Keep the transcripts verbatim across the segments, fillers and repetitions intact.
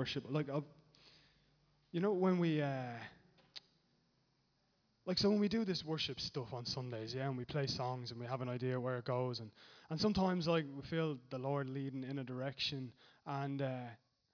worship. Like, uh, you know, when we, uh, like, so when we do this worship stuff on Sundays, yeah, and we play songs and we have an idea where it goes, and, and sometimes, like, we feel the Lord leading in a direction, and, uh,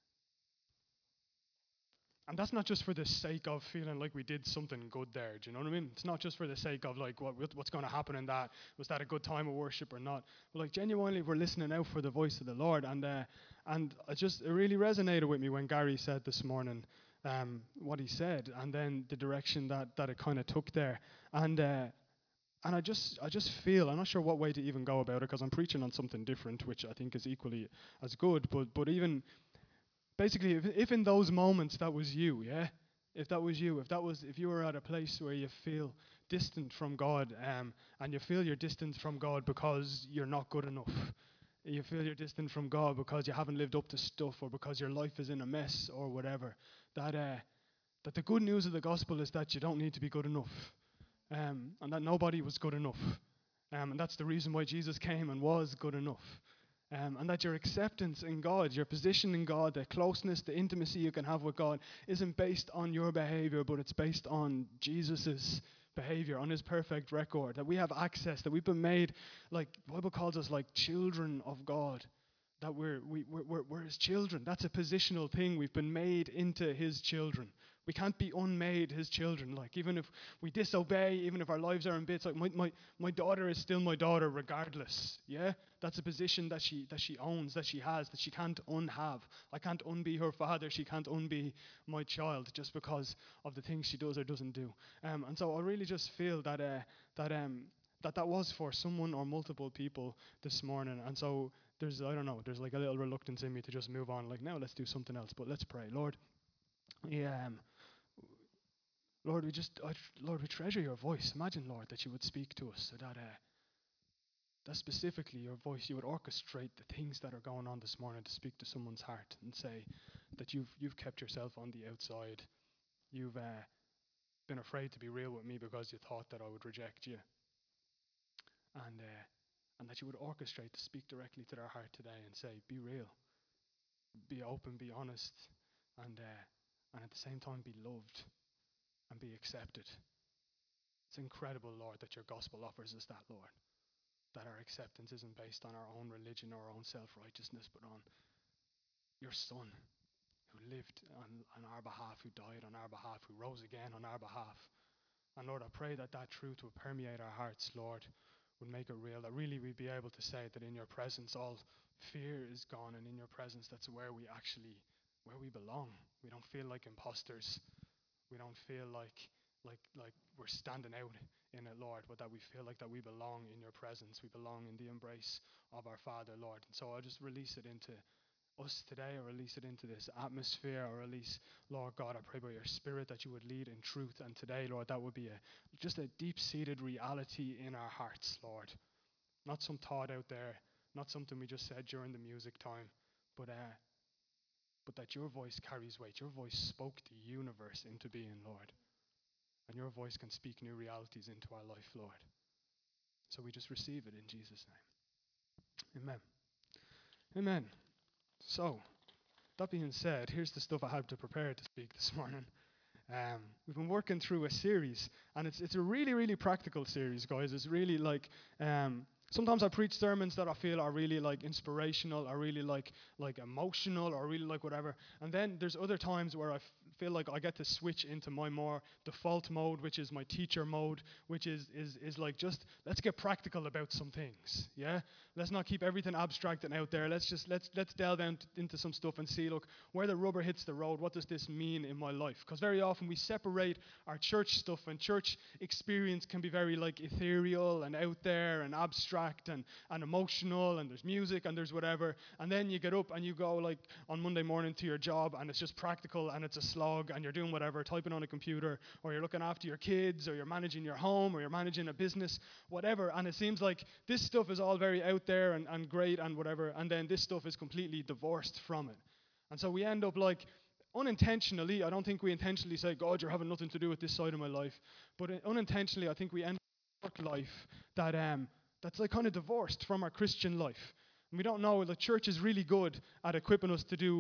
and that's not just for the sake of feeling like we did something good there. Do you know what I mean? It's not just for the sake of like what what's going to happen in that. Was that a good time of worship or not? But like genuinely, we're listening out for the voice of the Lord, and uh, and it just it really resonated with me when Gary said this morning um, what he said, and then the direction that that it kind of took there, and. Uh, and I just, I just feel, I'm not sure what way to even go about it because I'm preaching on something different, which I think is equally as good. But, but even basically, if, if in those moments that was you, yeah, if that was you, if that was, if you were at a place where you feel distant from God, um, and you feel you're distant from God because you're not good enough, you feel you're distant from God because you haven't lived up to stuff, or because your life is in a mess, or whatever, that uh, that the good news of the gospel is that you don't need to be good enough, um, and that nobody was good enough, um, and that's the reason why Jesus came and was good enough. Um, and that your acceptance in God, your position in God, the closeness, the intimacy you can have with God isn't based on your behavior, but it's based on Jesus's behavior, on his perfect record, that we have access, that we've been made, like the Bible calls us, like children of God, that we're, we, we're, we're, we're his children. That's a positional thing. We've been made into his children. We can't be unmade his children. Like, even if we disobey, even if our lives are in bits, like my, my, my daughter is still my daughter regardless. Yeah? That's a position that she that she owns, that she has, that she can't unhave. I can't unbe her father. She can't unbe my child just because of the things she does or doesn't do. Um, and so I really just feel that uh, that um, that that was for someone or multiple people this morning. And so there's, I don't know, there's like a little reluctance in me to just move on. Like, now let's do something else. But let's pray. Lord, yeah, um, Lord, we just, I, Lord, we treasure your voice. Imagine, Lord, that you would speak to us, so that, uh, that specifically your voice, you would orchestrate the things that are going on this morning to speak to someone's heart and say that you've you've kept yourself on the outside. You've uh, been afraid to be real with me because you thought that I would reject you, and uh, and that you would orchestrate to speak directly to their heart today and say, be real, be open, be honest, and uh, and at the same time be loved and be accepted. It's incredible, Lord, that your gospel offers us that, Lord. That our acceptance isn't based on our own religion or our own self-righteousness, but on your Son, who lived on, on our behalf, who died on our behalf, who rose again on our behalf. And Lord, I pray that that truth would permeate our hearts, Lord, would make it real, that really we'd be able to say that in your presence all fear is gone, and in your presence that's where we actually, where we belong. We don't feel like imposters. We don't feel like like like we're standing out in it, Lord, but that we feel like that we belong in your presence. We belong in the embrace of our Father, Lord. And so I'll just release it into us today, or release it into this atmosphere, or release, Lord God, I pray by your Spirit that you would lead in truth. And today, Lord, that would be a just a deep-seated reality in our hearts, Lord. Not some thought out there, not something we just said during the music time, but uh, but that your voice carries weight. Your voice spoke the universe into being, Lord. And your voice can speak new realities into our life, Lord. So we just receive it in Jesus' name. Amen. Amen. So, that being said, here's the stuff I had to prepare to speak this morning. Um, we've been working through a series, and it's it's a really, really practical series, guys. It's really like, um, sometimes I preach sermons that I feel are really like inspirational, or really like like emotional, or really like whatever. And then there's other times where I f- feel like I get to switch into my more default mode, which is my teacher mode, which is is is like, just let's get practical about some things. Yeah, let's not keep everything abstract and out there. Let's just let's let's delve down t- into some stuff and see, look, where the rubber hits the road. What does this mean in my life? Because very often we separate our church stuff, and church experience can be very like ethereal and out there and abstract and, and emotional, and there's music and there's whatever, and then you get up and you go like on Monday morning to your job, and it's just practical and it's a slog, and you're doing whatever, typing on a computer, or you're looking after your kids, or you're managing your home, or you're managing a business, whatever, and it seems like this stuff is all very out there and, and great and whatever, and then this stuff is completely divorced from it. And so we end up like, unintentionally, I don't think we intentionally say, God, you're having nothing to do with this side of my life. But unintentionally, I think we end up with a work life that um, that's like kind of divorced from our Christian life. And we don't know, the church is really good at equipping us to do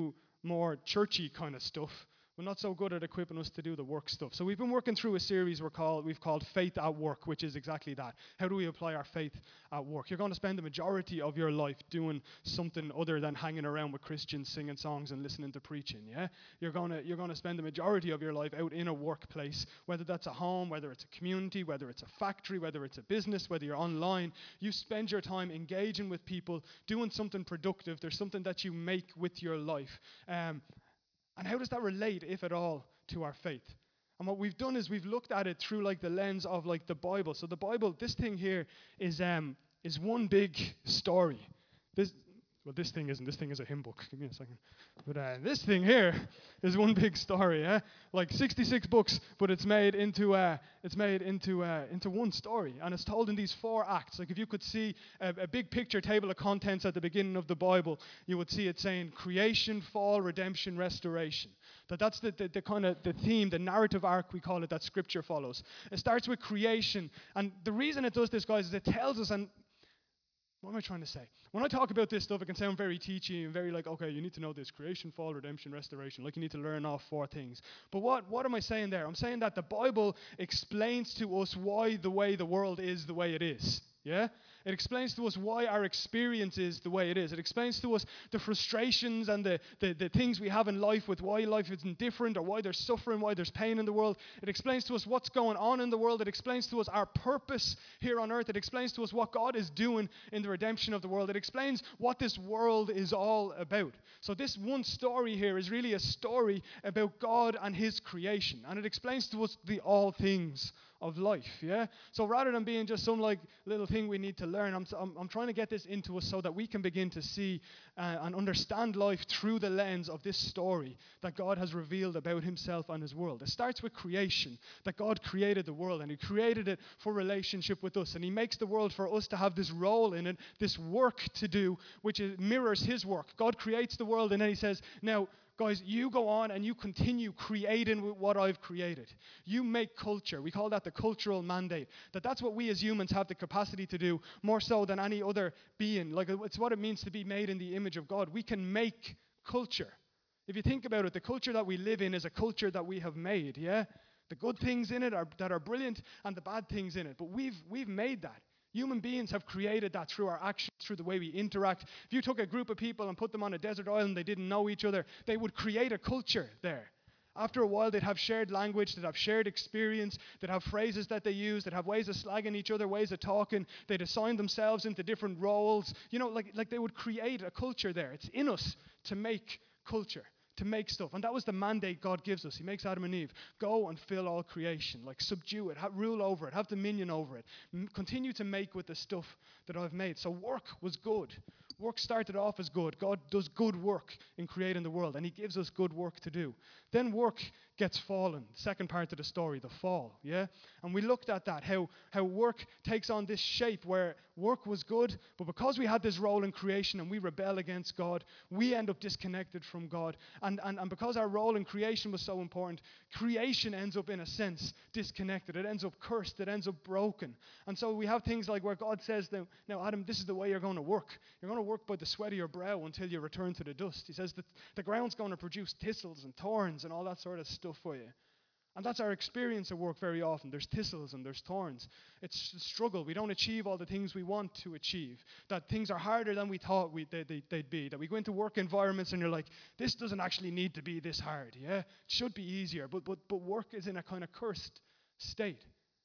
more churchy kind of stuff, but not so good at equipping us to do the work stuff. So we've been working through a series we're called, we've called Faith at Work, which is exactly that. How do we apply our faith at work? You're going to spend the majority of your life doing something other than hanging around with Christians, singing songs and listening to preaching, yeah? You're going to you're going to spend the majority of your life out in a workplace, whether that's a home, whether it's a community, whether it's a factory, whether it's a business, whether you're online. You spend your time engaging with people, doing something productive. There's something that you make with your life. Um, And how does that relate, if at all, to our faith? And what we've done is we've looked at it through like the lens of like the Bible. So the Bible, this thing here is um is one big story. This well, this thing isn't. This thing is a hymn book. Give me a second. But uh, this thing here is one big story. Yeah, like sixty-six books, but it's made into uh, it's made into uh, into one story, and it's told in these four acts. Like if you could see a, a big picture table of contents at the beginning of the Bible, you would see it saying creation, fall, redemption, restoration. That that's the, the, the kind of the theme, the narrative arc we call it, that Scripture follows. It starts with creation, and the reason it does this, guys, is it tells us. And what am I trying to say? When I talk about this stuff, it can sound very teachy and very like, okay, you need to know this: creation, fall, redemption, restoration. Like you need to learn all four things. But what, what am I saying there? I'm saying that the Bible explains to us why the way the world is the way it is. Yeah? It explains to us why our experience is the way it is. It explains to us the frustrations and the, the, the things we have in life, with why life isn't different, or why there's suffering, why there's pain in the world. It explains to us what's going on in the world. It explains to us our purpose here on earth. It explains to us what God is doing in the redemption of the world. It explains what this world is all about. So this one story here is really a story about God and his creation. And it explains to us the all things of life, yeah? So rather than being just some like little thing we need to learn, I'm, I'm, I'm trying to get this into us so that we can begin to see uh, and understand life through the lens of this story that God has revealed about himself and his world. It starts with creation, that God created the world, and he created it for relationship with us, and he makes the world for us to have this role in it, this work to do, which is, mirrors his work. God creates the world, and then he says, now, guys, you go on and you continue creating with what I've created. You make culture. We call that the cultural mandate. That that's what we as humans have the capacity to do, more so than any other being. Like it's what it means to be made in the image of God. We can make culture. If you think about it, the culture that we live in is a culture that we have made, yeah? The good things in it are that are brilliant, and the bad things in it. But we've we've made that. Human beings have created that through our actions, through the way we interact. If you took a group of people and put them on a desert island, they didn't know each other, they would create a culture there. After a while, they'd have shared language, they'd have shared experience, they'd have phrases that they use, they'd have ways of slagging each other, ways of talking, they'd assign themselves into different roles. You know, like, like they would create a culture there. It's in us to make culture, to make stuff. And that was the mandate God gives us. He makes Adam and Eve. Go and fill all creation. Like subdue it, have, rule over it, have dominion over it. M- continue to make with the stuff that I've made. So work was good. Work started off as good. God does good work in creating the world, and he gives us good work to do. Then work gets fallen. Second part of the story, the fall, yeah? And we looked at that, how, how work takes on this shape where work was good, but because we had this role in creation and we rebel against God, we end up disconnected from God. And, and, and because our role in creation was so important, creation ends up, in a sense, disconnected. It ends up cursed. It ends up broken. And so we have things like where God says, now, now Adam, this is the way you're going to work. You're going to work by the sweat of your brow until you return to the dust. He says that the ground's going to produce thistles and thorns and all that sort of stuff for you. And that's our experience at work very often. There's thistles and there's thorns. It's a struggle. We don't achieve all the things we want to achieve. That things are harder than we thought we, they, they, they'd be. That we go into work environments and you're like, this doesn't actually need to be this hard. Yeah, it should be easier. But, but, but work is in a kind of cursed state.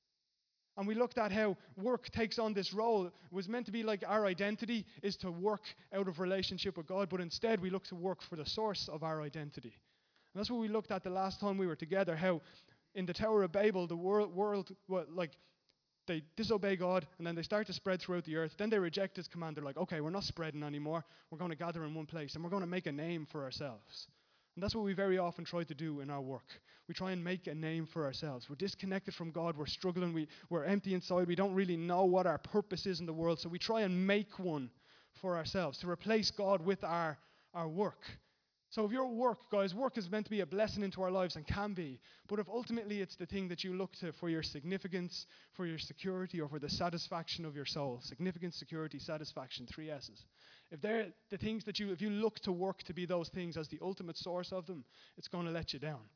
And we looked at how work takes on this role. It was meant to be like our identity is to work out of relationship with God, but instead we look to work for the source of our identity. And that's what we looked at the last time we were together, how in the Tower of Babel, the world, world well, like, they disobey God, and then they start to spread throughout the earth. Then they reject his command. They're like, okay, we're not spreading anymore. We're going to gather in one place, and we're going to make a name for ourselves. And that's what we very often try to do in our work. We try and make a name for ourselves. We're disconnected from God. We're struggling. We, we're empty inside. We don't really know what our purpose is in the world, so we try and make one for ourselves to replace God with our, our work. So if your work, guys, work is meant to be a blessing into our lives and can be, but if ultimately it's the thing that you look to for your significance, for your security, or for the satisfaction of your soul, significance, security, satisfaction, three S's. If they're the things that you, if you look to work to be those things as the ultimate source of them, it's going to let you down.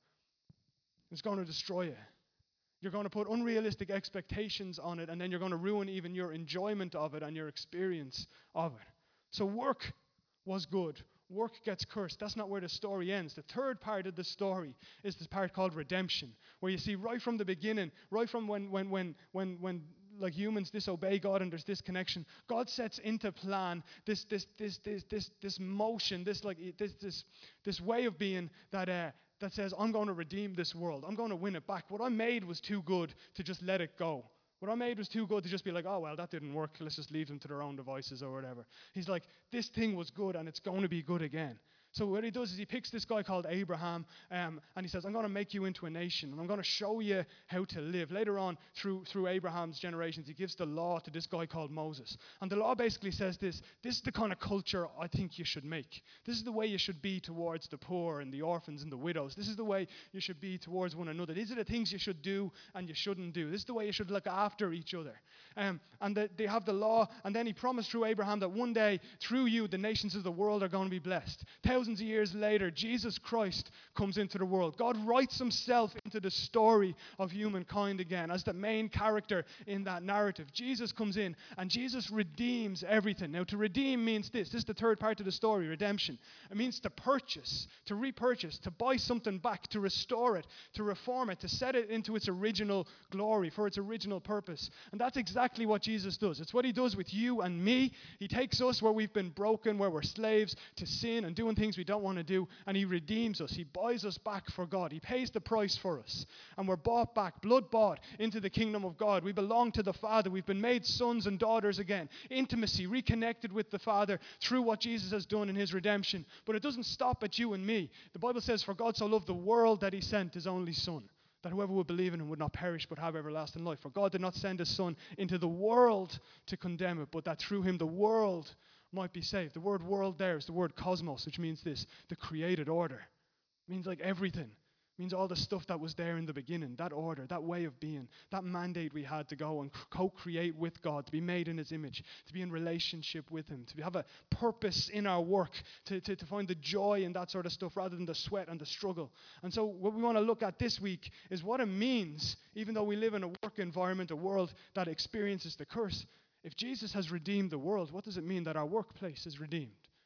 It's going to destroy you. You're going to put unrealistic expectations on it, and then you're going to ruin even your enjoyment of it and your experience of it. So work was good. Work gets cursed. That's not where the story ends. The third part of the story is the part called redemption, where you see right from the beginning, right from when when when when when like humans disobey God and there's this connection, God sets into plan this this this this this this motion, this like this this this way of being that uh, that says, I'm going to redeem this world. I'm going to win it back. What I made was too good to just let it go. What I made was too good to just be like, oh, well, that didn't work. Let's just leave them to their own devices or whatever. He's like, this thing was good and it's going to be good again. So what he does is he picks this guy called Abraham um, and he says, I'm going to make you into a nation and I'm going to show you how to live. Later on, through, through Abraham's generations, he gives the law to this guy called Moses. And the law basically says this, this is the kind of culture I think you should make. This is the way you should be towards the poor and the orphans and the widows. This is the way you should be towards one another. These are the things you should do and you shouldn't do. This is the way you should look after each other. Um, and the, they have the law, and then he promised through Abraham that one day, through you, the nations of the world are going to be blessed. Thousands of years later, Jesus Christ comes into the world. God writes himself into the story of humankind again as the main character in that narrative. Jesus comes in, and Jesus redeems everything. Now, to redeem means this. This is the third part of the story, redemption. It means to purchase, to repurchase, to buy something back, to restore it, to reform it, to set it into its original glory, for its original purpose. And that's exactly what Jesus does. It's what he does with you and me. He takes us where we've been broken, where we're slaves to sin and doing things we don't want to do, and he redeems us. He buys us back for God. He pays the price for us, and we're bought back, blood bought, into the kingdom of God. We belong to the Father. We've been made sons and daughters again. Intimacy, reconnected with the Father through what Jesus has done in his redemption. But it doesn't stop at you and me. The Bible says, for God so loved the world that he sent his only Son, that whoever would believe in him would not perish but have everlasting life. For God did not send his Son into the world to condemn it, but that through him the world might be saved. The word world there is the word cosmos, which means this, the created order. It means like everything. It means all the stuff that was there in the beginning, that order, that way of being, that mandate we had to go and co-create with God, to be made in his image, to be in relationship with him, to have a purpose in our work, to, to, to find the joy in that sort of stuff rather than the sweat and the struggle. And so what we want to look at this week is what it means, even though we live in a work environment, a world that experiences the curse. If Jesus has redeemed the world, what does it mean that our workplace is redeemed?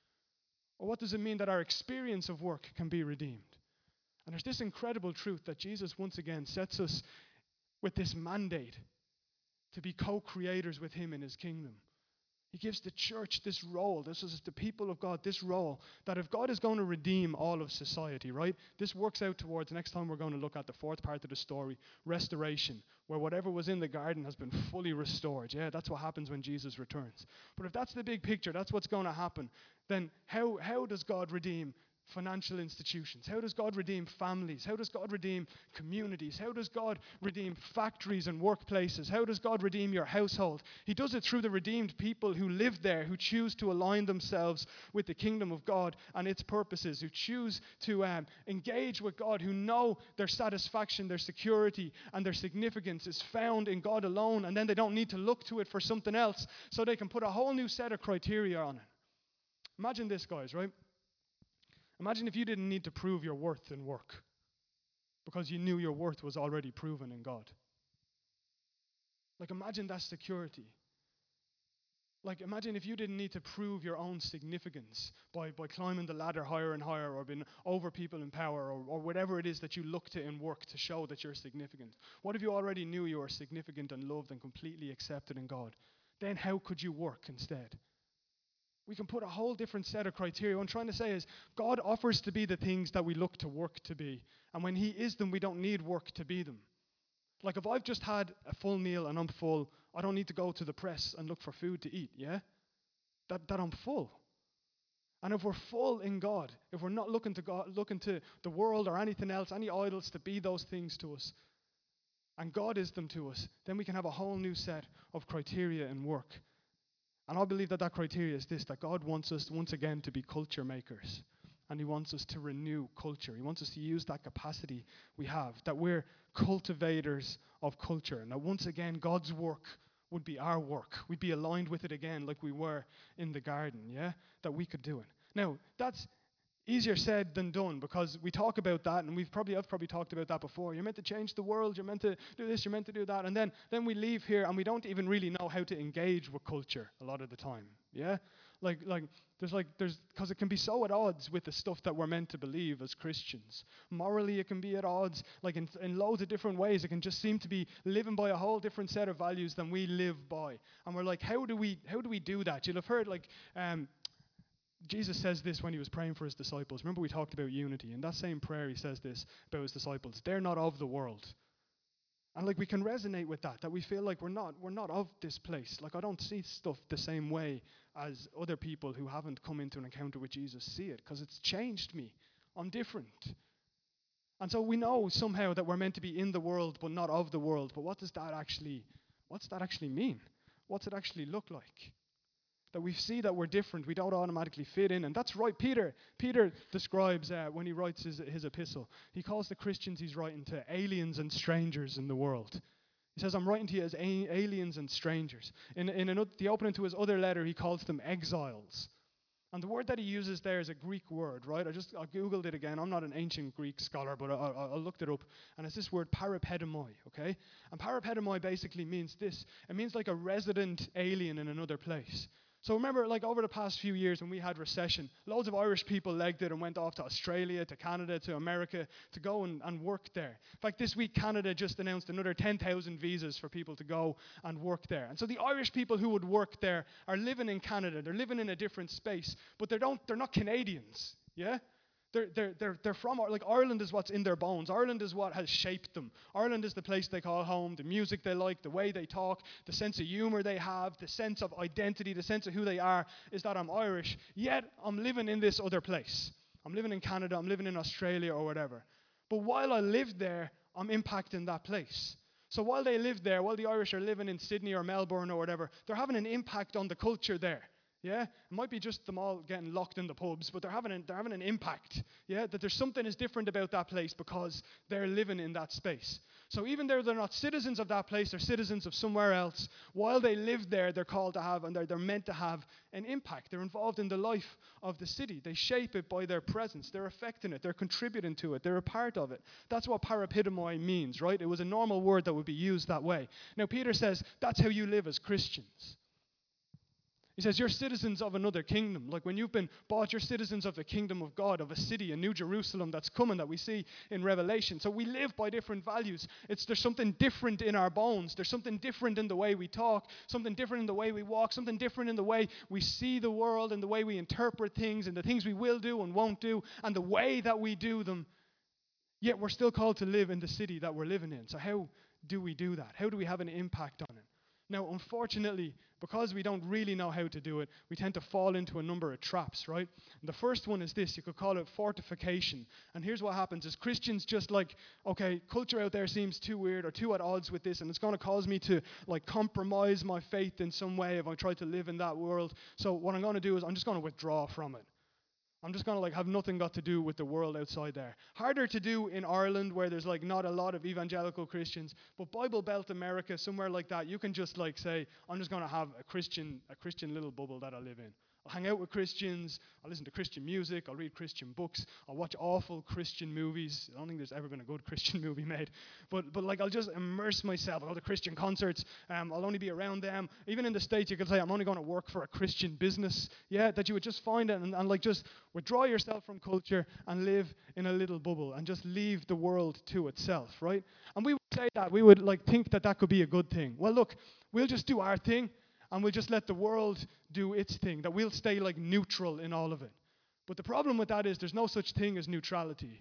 Or what does it mean that our experience of work can be redeemed? And there's this incredible truth that Jesus once again sets us with this mandate to be co-creators with him in his kingdom. He gives the church this role, this is the people of God, this role, that if God is going to redeem all of society, right, this works out towards, next time we're going to look at the fourth part of the story, restoration, where whatever was in the garden has been fully restored. Yeah, that's what happens when Jesus returns. But if that's the big picture, that's what's going to happen, then how, how does God redeem financial institutions? How does God redeem families? How does God redeem communities? How does God redeem factories and workplaces? How does God redeem your household? He does it through the redeemed people who live there, who choose to align themselves with the kingdom of God and its purposes, who choose to um, engage with God, who know their satisfaction, their security, and their significance is found in God alone, and then they don't need to look to it for something else, so they can put a whole new set of criteria on it. Imagine this, guys, right? Imagine if you didn't need to prove your worth in work because you knew your worth was already proven in God. Like, imagine that security. Like, imagine if you didn't need to prove your own significance by, by climbing the ladder higher and higher, or being over people in power, or, or whatever it is that you look to in work to show that you're significant. What if you already knew you were significant and loved and completely accepted in God? Then how could you work instead? We can put a whole different set of criteria. What I'm trying to say is God offers to be the things that we look to work to be. And when he is them, we don't need work to be them. Like, if I've just had a full meal and I'm full, I don't need to go to the press and look for food to eat, yeah? That, that I'm full. And if we're full in God, if we're not looking to God, looking to the world or anything else, any idols to be those things to us, and God is them to us, then we can have a whole new set of criteria in work. And I believe that that criteria is this, that God wants us once again to be culture makers. And he wants us to renew culture. He wants us to use that capacity we have, that we're cultivators of culture. And that once again, God's work would be our work. We'd be aligned with it again like we were in the garden, yeah? That we could do it. Now, that's easier said than done, because we talk about that, and we've probably I've probably talked about that before. You're meant to change the world, you're meant to do this, you're meant to do that, and then then we leave here and we don't even really know how to engage with culture a lot of the time. Yeah? Like like there's like there's because it can be so at odds with the stuff that we're meant to believe as Christians. Morally it can be at odds, like in, in loads of different ways. It can just seem to be living by a whole different set of values than we live by. And we're like, how do we how do we do that? You'll have heard like um Jesus says this when he was praying for his disciples. Remember we talked about unity. In that same prayer he says this about his disciples. They're not of the world. And like we can resonate with that, that we feel like we're not we're not of this place. Like I don't see stuff the same way as other people who haven't come into an encounter with Jesus see it, because it's changed me. I'm different. And so we know somehow that we're meant to be in the world but not of the world. But what does that actually what's that actually mean? What's it actually look like? That we see that we're different, we don't automatically fit in. And that's right, Peter. Peter describes uh, when he writes his, his epistle, he calls the Christians he's writing to aliens and strangers in the world. He says, I'm writing to you as a- aliens and strangers. In, in another, the opening to his other letter, he calls them exiles. And the word that he uses there is a Greek word, right? I just I Googled it again. I'm not an ancient Greek scholar, but I, I, I looked it up. And it's this word parapedemoi, okay? And parapedemoi basically means this. It means like a resident alien in another place. So remember, like over the past few years when we had recession, loads of Irish people legged it and went off to Australia, to Canada, to America to go and, and work there. In fact, this week Canada just announced another ten thousand visas for people to go and work there. And so the Irish people who would work there are living in Canada. They're living in a different space, but they don't, they're not Canadians, yeah? They're, they're, they're, they're from, like Ireland is what's in their bones. Ireland is what has shaped them. Ireland is the place they call home, the music they like, the way they talk, the sense of humor they have, the sense of identity, the sense of who they are is that I'm Irish, yet I'm living in this other place. I'm living in Canada, I'm living in Australia or whatever. But while I live there, I'm impacting that place. So while they live there, while the Irish are living in Sydney or Melbourne or whatever, they're having an impact on the culture there. Yeah, it might be just them all getting locked in the pubs, but they're having an, they're having an impact. Yeah, that there's something is different about that place because they're living in that space. So even though they're not citizens of that place, they're citizens of somewhere else. While they live there, they're called to have and they're, they're meant to have an impact. They're involved in the life of the city. They shape it by their presence. They're affecting it. They're contributing to it. They're a part of it. That's what parapidemoi means, right? It was a normal word that would be used that way. Now Peter says that's how you live as Christians. He says, you're citizens of another kingdom. Like when you've been bought, you're citizens of the kingdom of God, of a city, a new Jerusalem that's coming that we see in Revelation. So we live by different values. It's There's something different in our bones. There's something different in the way we talk, something different in the way we walk, something different in the way we see the world and the way we interpret things and the things we will do and won't do and the way that we do them. Yet we're still called to live in the city that we're living in. So how do we do that? How do we have an impact on it? Now, unfortunately, because we don't really know how to do it, we tend to fall into a number of traps, right? And the first one is this. You could call it fortification. And here's what happens is Christians just like, okay, culture out there seems too weird or too at odds with this, and it's going to cause me to like compromise my faith in some way if I try to live in that world. So what I'm going to do is I'm just going to withdraw from it. I'm just going to like have nothing got to do with the world outside there. Harder to do in Ireland where there's like not a lot of evangelical Christians, but Bible Belt America, somewhere like that, you can just like say, I'm just going to have a Christian, a Christian little bubble that I live in. I'll hang out with Christians, I'll listen to Christian music, I'll read Christian books, I'll watch awful Christian movies. I don't think there's ever been a good Christian movie made. But but like I'll just immerse myself. I'll go to Christian concerts, um, I'll only be around them. Even in the States you could say I'm only going to work for a Christian business. Yeah, that you would just find it and, and like just withdraw yourself from culture and live in a little bubble and just leave the world to itself, right? And we would say that, we would like think that that could be a good thing. Well look, we'll just do our thing. And we'll just let the world do its thing, that we'll stay like neutral in all of it. But the problem with that is there's no such thing as neutrality.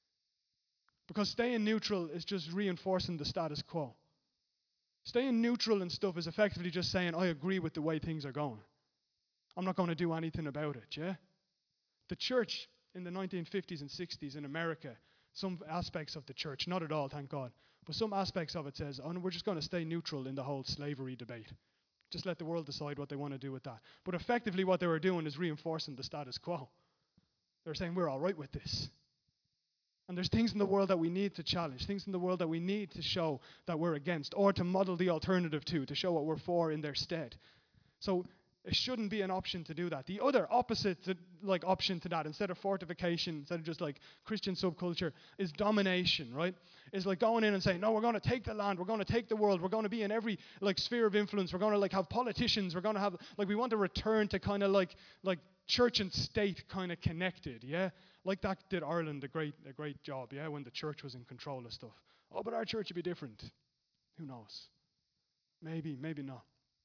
Because staying neutral is just reinforcing the status quo. Staying neutral and stuff is effectively just saying, I agree with the way things are going. I'm not going to do anything about it, yeah? The church in the nineteen fifties and sixties in America, some aspects of the church, not at all, thank God, but some aspects of it says, oh, we're just going to stay neutral in the whole slavery debate. Just let the world decide what they want to do with that. But effectively what they were doing is reinforcing the status quo. They were saying, we're all right with this. And there's things in the world that we need to challenge, things in the world that we need to show that we're against, or to model the alternative to, to show what we're for in their stead. So it shouldn't be an option to do that. The other opposite to, like option to that, instead of fortification, instead of just like Christian subculture, is domination, right? Is like going in and saying, no, we're going to take the land, we're going to take the world, we're going to be in every like sphere of influence, we're going to like have politicians, we're going to have like we want to return to kind of like like church and state kind of connected, yeah? Like that did Ireland a great a great job, yeah, when the church was in control of stuff. Oh, but our church would be different. Who knows? Maybe, maybe not.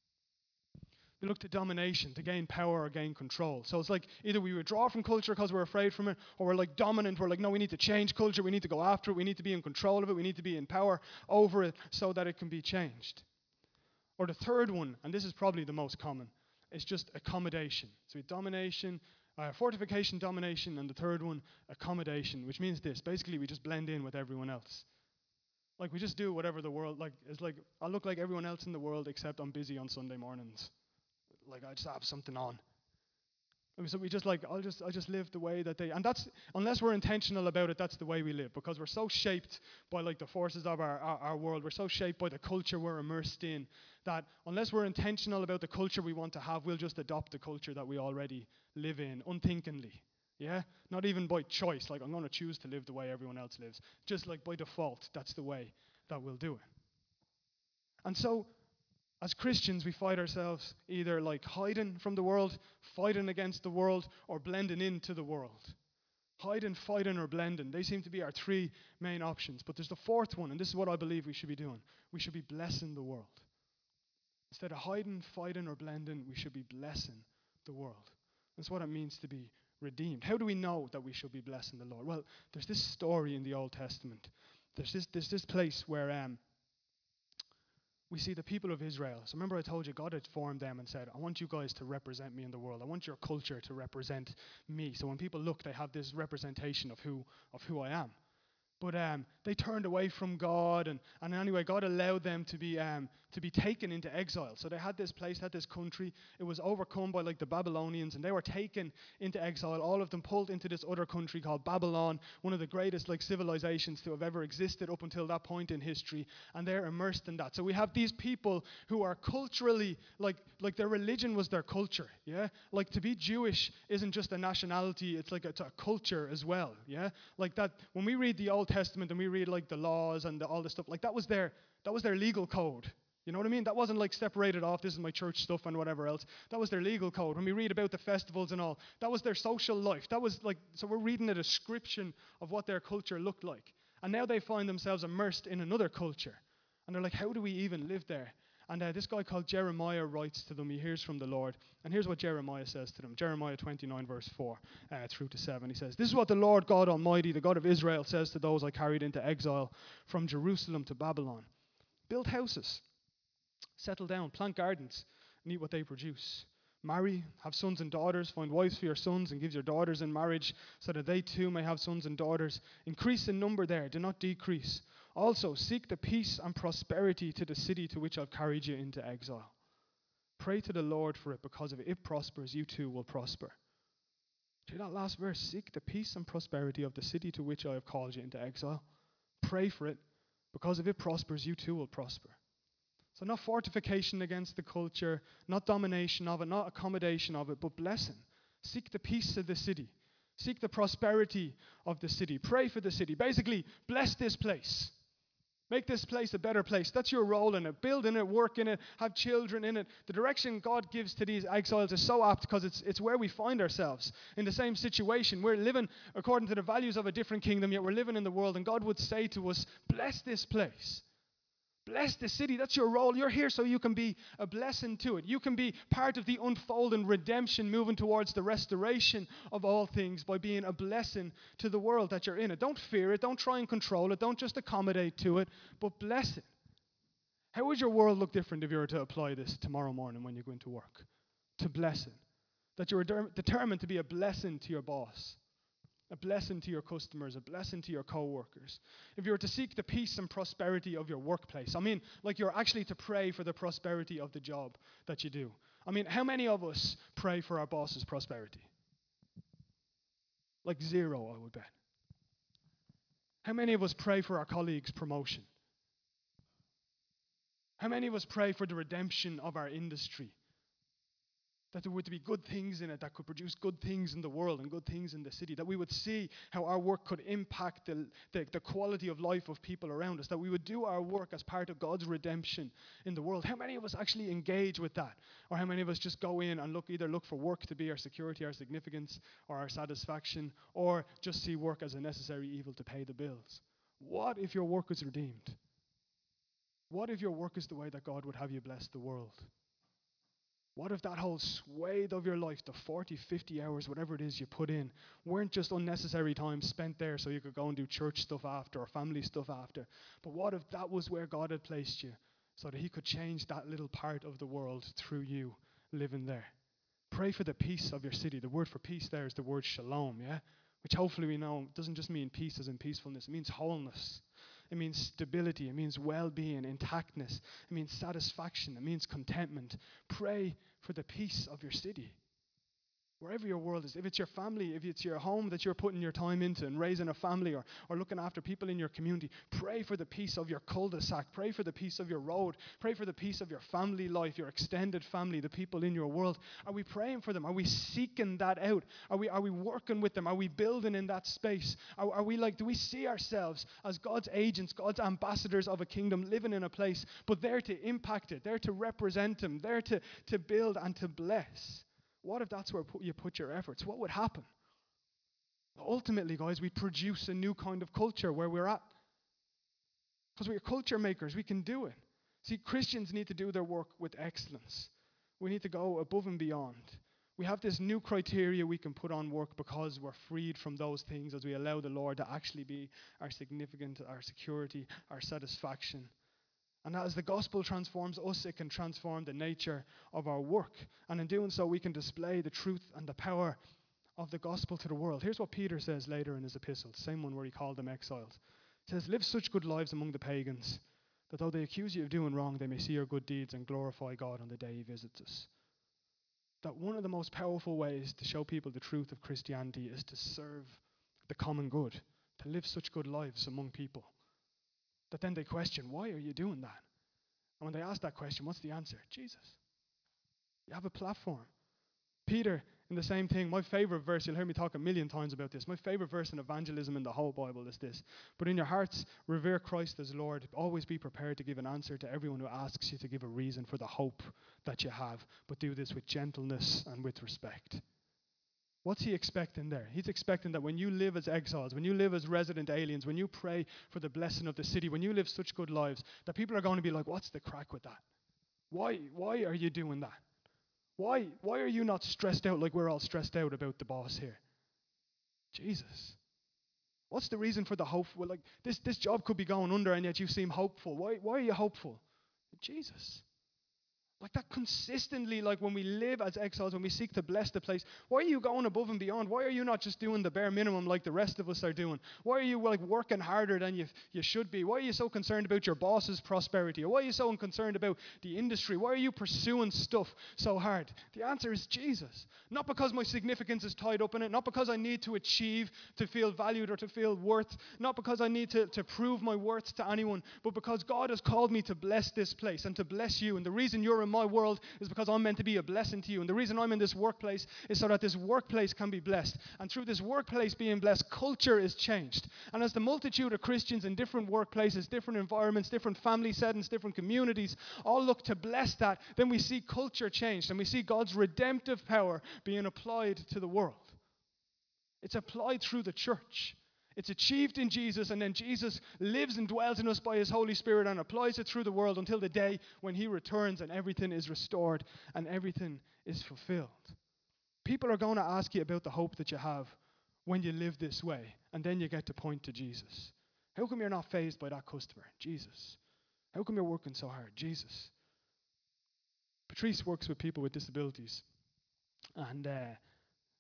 They look to domination, to gain power or gain control. So it's like either we withdraw from culture because we're afraid from it, or we're like dominant. We're like, no, we need to change culture. We need to go after it. We need to be in control of it. We need to be in power over it so that it can be changed. Or the third one, and this is probably the most common, is just accommodation. So we have domination, uh, fortification, domination, and the third one, accommodation, which means this. Basically, we just blend in with everyone else. Like we just do whatever the world, like it's like, I look like everyone else in the world except I'm busy on Sunday mornings. Like I just have something on. And so we just like, I'll just, I just live the way that they, and that's, unless we're intentional about it, that's the way we live, because we're so shaped by like the forces of our, our, our world, we're so shaped by the culture we're immersed in, that unless we're intentional about the culture we want to have, we'll just adopt the culture that we already live in, unthinkingly. Yeah? Not even by choice, like I'm going to choose to live the way everyone else lives. Just like by default, that's the way that we'll do it. And so, as Christians, we find ourselves either like hiding from the world, fighting against the world, or blending into the world. Hiding, fighting, or blending. They seem to be our three main options. But there's the fourth one, and this is what I believe we should be doing. We should be blessing the world. Instead of hiding, fighting, or blending, we should be blessing the world. That's what it means to be redeemed. How do we know that we should be blessing the Lord? Well, there's this story in the Old Testament. There's this, there's this place where um, we see the people of Israel. So remember I told you God had formed them and said, I want you guys to represent me in the world. I want your culture to represent me. So when people look, they have this representation of who of who I am. But um, they turned away from God, and, and anyway, God allowed them to be um, to be taken into exile. So they had this place, had this country. It was overcome by like the Babylonians, and they were taken into exile. All of them pulled into this other country called Babylon, one of the greatest like civilizations to have ever existed up until that point in history. And they're immersed in that. So we have these people who are culturally like like their religion was their culture. Yeah, like to be Jewish isn't just a nationality; it's like a, it's a culture as well. Yeah, like that. When we read the Old Testament and we read like the laws and the, all this stuff, like that was their that was their legal code. You know what I mean? That wasn't like separated off, this is my church stuff and whatever else. That was their legal code. When we read about the festivals and all, that was their social life. That was like, so we're reading a description of what their culture looked like. And now they find themselves immersed in another culture. And they're like, how do we even live there? And uh, this guy called Jeremiah writes to them. He hears from the Lord. And here's what Jeremiah says to them. Jeremiah twenty-nine, verse four uh, through to seven. He says, this is what the Lord God Almighty, the God of Israel, says to those I carried into exile from Jerusalem to Babylon. Build houses, settle down, plant gardens, and eat what they produce. Marry, have sons and daughters, find wives for your sons and give your daughters in marriage so that they too may have sons and daughters. Increase in number there, do not decrease. Also, seek the peace and prosperity to the city to which I've carried you into exile. Pray to the Lord for it, because if it prospers, you too will prosper. See that last verse? Seek the peace and prosperity of the city to which I have called you into exile. Pray for it, because if it prospers, you too will prosper. So not fortification against the culture, not domination of it, not accommodation of it, but blessing. Seek the peace of the city. Seek the prosperity of the city. Pray for the city. Basically, bless this place. Make this place a better place. That's your role in it. Build in it, work in it, have children in it. The direction God gives to these exiles is so apt because it's it's where we find ourselves in the same situation. We're living according to the values of a different kingdom, yet we're living in the world, and God would say to us, bless this place. Bless the city. That's your role. You're here so you can be a blessing to it. You can be part of the unfolding redemption, moving towards the restoration of all things by being a blessing to the world that you're in it. Don't fear it. Don't try and control it. Don't just accommodate to it, but bless it. How would your world look different if you were to apply this tomorrow morning when you go into work? To bless it. That you're de- determined to be a blessing to your boss. A blessing to your customers, a blessing to your co-workers. If you were to seek the peace and prosperity of your workplace, I mean, like you're actually to pray for the prosperity of the job that you do. I mean, how many of us pray for our boss's prosperity? Like zero, I would bet. How many of us pray for our colleagues' promotion? How many of us pray for the redemption of our industry? That there were to be good things in it that could produce good things in the world and good things in the city. That we would see how our work could impact the, the, the quality of life of people around us. That we would do our work as part of God's redemption in the world. How many of us actually engage with that? Or how many of us just go in and look either look for work to be our security, our significance, or our satisfaction, or just see work as a necessary evil to pay the bills? What if your work is redeemed? What if your work is the way that God would have you bless the world? What if that whole swathe of your life, the forty, fifty hours, whatever it is you put in, weren't just unnecessary time spent there so you could go and do church stuff after or family stuff after? But what if that was where God had placed you so that he could change that little part of the world through you living there? Pray for the peace of your city. The word for peace there is the word shalom, yeah? Which hopefully we know doesn't just mean peace as in peacefulness. It means wholeness. It means stability. It means well-being, intactness. It means satisfaction. It means contentment. Pray for the peace of your city. Wherever your world is, if it's your family, if it's your home that you're putting your time into and raising a family or, or looking after people in your community, pray for the peace of your cul-de-sac. Pray for the peace of your road. Pray for the peace of your family life, your extended family, the people in your world. Are we praying for them? Are we seeking that out? Are we, are we working with them? Are we building in that space? Are, are we like, do we see ourselves as God's agents, God's ambassadors of a kingdom living in a place, but there to impact it, there to represent him, there to, to build and to bless? What if that's where you put your efforts? What would happen? Ultimately, guys, we produce a new kind of culture where we're at. Because we're culture makers. We can do it. See, Christians need to do their work with excellence. We need to go above and beyond. We have this new criteria we can put on work because we're freed from those things as we allow the Lord to actually be our significance, our security, our satisfaction. And as the gospel transforms us, it can transform the nature of our work. And in doing so, we can display the truth and the power of the gospel to the world. Here's what Peter says later in his epistle, the same one where he called them exiles. He says, live such good lives among the pagans, that though they accuse you of doing wrong, they may see your good deeds and glorify God on the day he visits us. That one of the most powerful ways to show people the truth of Christianity is to serve the common good, to live such good lives among people. That then they question, why are you doing that? And when they ask that question, what's the answer? Jesus. You have a platform. Peter, in the same thing, my favorite verse, you'll hear me talk a million times about this. My favorite verse in evangelism in the whole Bible is this. But in your hearts, revere Christ as Lord. Always be prepared to give an answer to everyone who asks you to give a reason for the hope that you have. But do this with gentleness and with respect. What's he expecting there? He's expecting that when you live as exiles, when you live as resident aliens, when you pray for the blessing of the city, when you live such good lives, that people are going to be like, what's the crack with that? Why, why are you doing that? Why, why are you not stressed out like we're all stressed out about the boss here? Jesus. What's the reason for the hope? Well, like this, this job could be going under and yet you seem hopeful. Why, why are you hopeful? Jesus. Like that consistently, like when we live as exiles, when we seek to bless the place, why are you going above and beyond? Why are you not just doing the bare minimum like the rest of us are doing? Why are you like working harder than you, you should be? Why are you so concerned about your boss's prosperity? Or why are you so concerned about the industry? Why are you pursuing stuff so hard? The answer is Jesus. Not because my significance is tied up in it, not because I need to achieve to feel valued or to feel worth, not because I need to, to prove my worth to anyone, but because God has called me to bless this place and to bless you. And the reason you're in my world is because I'm meant to be a blessing to you. And the reason I'm in this workplace is so that this workplace can be blessed. And through this workplace being blessed, culture is changed. And as the multitude of Christians in different workplaces, different environments, different family settings, different communities, all look to bless that, then we see culture changed and we see God's redemptive power being applied to the world. It's applied through the church. It's achieved in Jesus, and then Jesus lives and dwells in us by his Holy Spirit and applies it through the world until the day when he returns and everything is restored and everything is fulfilled. People are going to ask you about the hope that you have when you live this way, and then you get to point to Jesus. How come you're not fazed by that customer? Jesus. How come you're working so hard? Jesus. Patrice works with people with disabilities, and uh,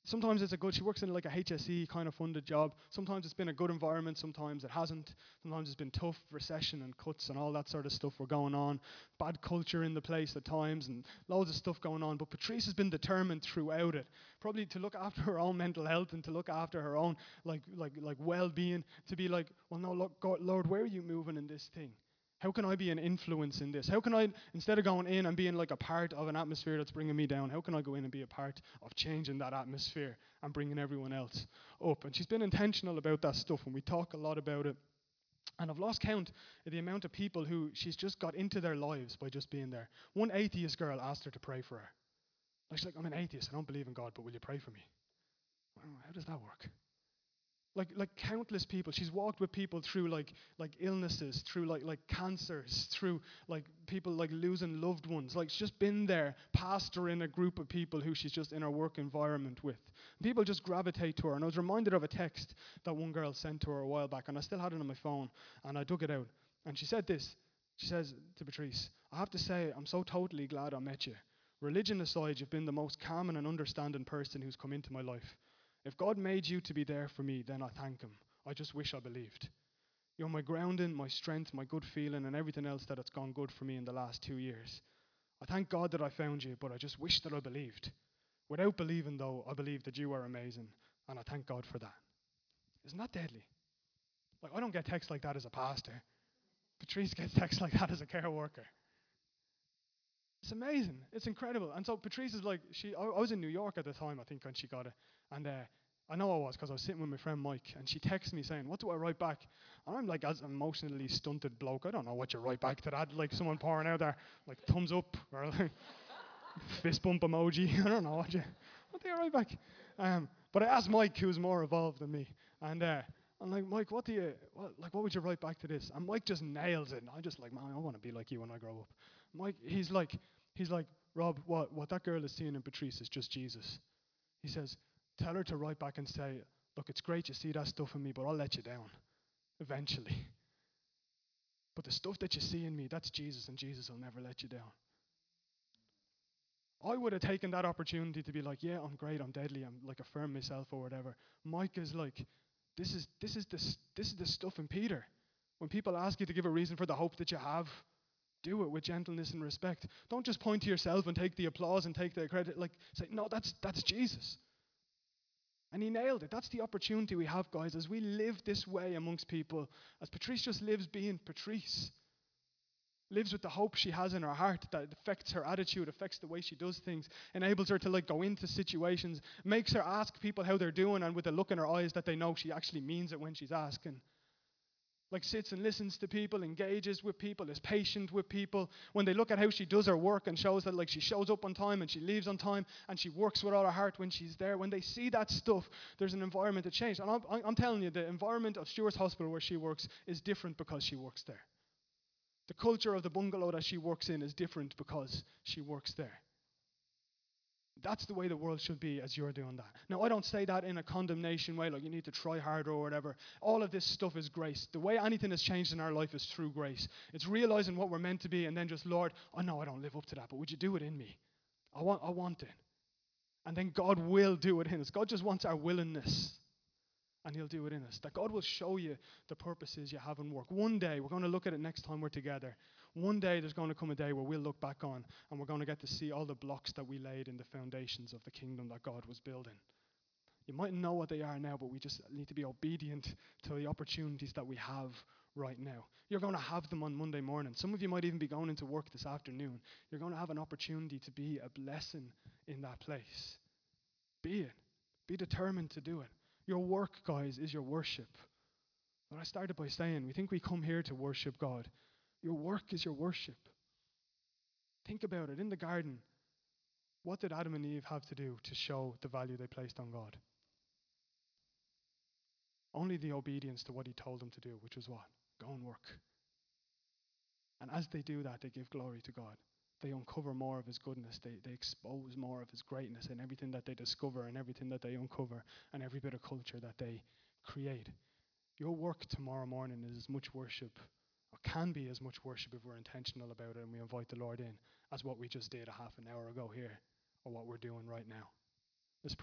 Sometimes it's a good, she works in like a H S E kind of funded job. Sometimes it's been a good environment, sometimes it hasn't. Sometimes it's been tough, recession and cuts and all that sort of stuff were going on. Bad culture in the place at times and loads of stuff going on. But Patrice has been determined throughout it, probably to look after her own mental health and to look after her own like like like well-being, to be like, well, no, look, God, Lord, where are you moving in this thing? How can I be an influence in this? How can I, instead of going in and being like a part of an atmosphere that's bringing me down, how can I go in and be a part of changing that atmosphere and bringing everyone else up? And she's been intentional about that stuff, and we talk a lot about it. And I've lost count of the amount of people who she's just got into their lives by just being there. One atheist girl asked her to pray for her. Like, she's like, I'm an atheist, I don't believe in God, but will you pray for me? Well, how does that work? Like like countless people. She's walked with people through like like illnesses, through like like cancers, through like people like losing loved ones. Like she's just been there, pastoring a group of people who she's just in her work environment with. People just gravitate to her. And I was reminded of a text that one girl sent to her a while back, and I still had it on my phone, and I dug it out. And she said this. She says to Patrice, I have to say, I'm so totally glad I met you. Religion aside, you've been the most calming and understanding person who's come into my life. If God made you to be there for me, then I thank him. I just wish I believed. You're my grounding, my strength, my good feeling, and everything else that has gone good for me in the last two years. I thank God that I found you, but I just wish that I believed. Without believing, though, I believe that you are amazing, and I thank God for that. Isn't that deadly? Like, I don't get texts like that as a pastor. Patrice gets texts like that as a care worker. It's amazing. It's incredible. And so Patrice is like, she. I, I was in New York at the time, I think, when she got it. And uh, I know I was because I was sitting with my friend Mike, and she texted me saying, what do I write back? And I'm like, as an emotionally stunted bloke, I don't know what you write back to that. Like someone pouring out there, like thumbs up or like fist bump emoji. I don't know what you, what do you write back? Um, but I asked Mike, who's more evolved than me. And uh, I'm like, Mike, what do you, what, like, what would you write back to this? And Mike just nails it. And I'm just like, man, I want to be like you when I grow up. Mike, he's like, he's like, Rob, what, what that girl is seeing in Patrice is just Jesus. He says, tell her to write back and say, look, it's great you see that stuff in me, but I'll let you down eventually. But the stuff that you see in me, that's Jesus, and Jesus will never let you down. I would have taken that opportunity to be like, yeah, I'm great, I'm deadly, I'm like affirm myself or whatever. Mike is like, this is this is the this is the stuff in Peter. When people ask you to give a reason for the hope that you have, do it with gentleness and respect. Don't just point to yourself and take the applause and take the credit. Like, say, no, that's that's Jesus. And he nailed it. That's the opportunity we have, guys, as we live this way amongst people, as Patrice just lives being Patrice. Lives with the hope she has in her heart that affects her attitude, affects the way she does things, enables her to like go into situations, makes her ask people how they're doing, and with a look in her eyes that they know she actually means it when she's asking. Like sits and listens to people, engages with people, is patient with people. When they look at how she does her work and shows that like she shows up on time and she leaves on time and she works with all her heart when she's there, when they see that stuff, there's an environment that changes. And I'm, I'm telling you, the environment of Stewart's Hospital where she works is different because she works there. The culture of the bungalow that she works in is different because she works there. That's the way the world should be as you're doing that. Now, I don't say that in a condemnation way, like you need to try harder or whatever. All of this stuff is grace. The way anything has changed in our life is through grace. It's realizing what we're meant to be and then just, Lord, I know I don't live up to that, but would you do it in me? I want, I want it. And then God will do it in us. God just wants our willingness. And he'll do it in us. That God will show you the purposes you have in work. One day, we're going to look at it next time we're together. One day there's going to come a day where we'll look back on and we're going to get to see all the blocks that we laid in the foundations of the kingdom that God was building. You mightn't know what they are now, but we just need to be obedient to the opportunities that we have right now. You're going to have them on Monday morning. Some of you might even be going into work this afternoon. You're going to have an opportunity to be a blessing in that place. Be it. Be determined to do it. Your work, guys, is your worship. What I started by saying, we think we come here to worship God. Your work is your worship. Think about it. In the garden, what did Adam and Eve have to do to show the value they placed on God? Only the obedience to what he told them to do, which was what? Go and work. And as they do that, they give glory to God. They uncover more of his goodness. They, they expose more of his greatness in everything that they discover and everything that they uncover and every bit of culture that they create. Your work tomorrow morning is as much worship, or can be as much worship if we're intentional about it and we invite the Lord in, as what we just did a half an hour ago here, or what we're doing right now.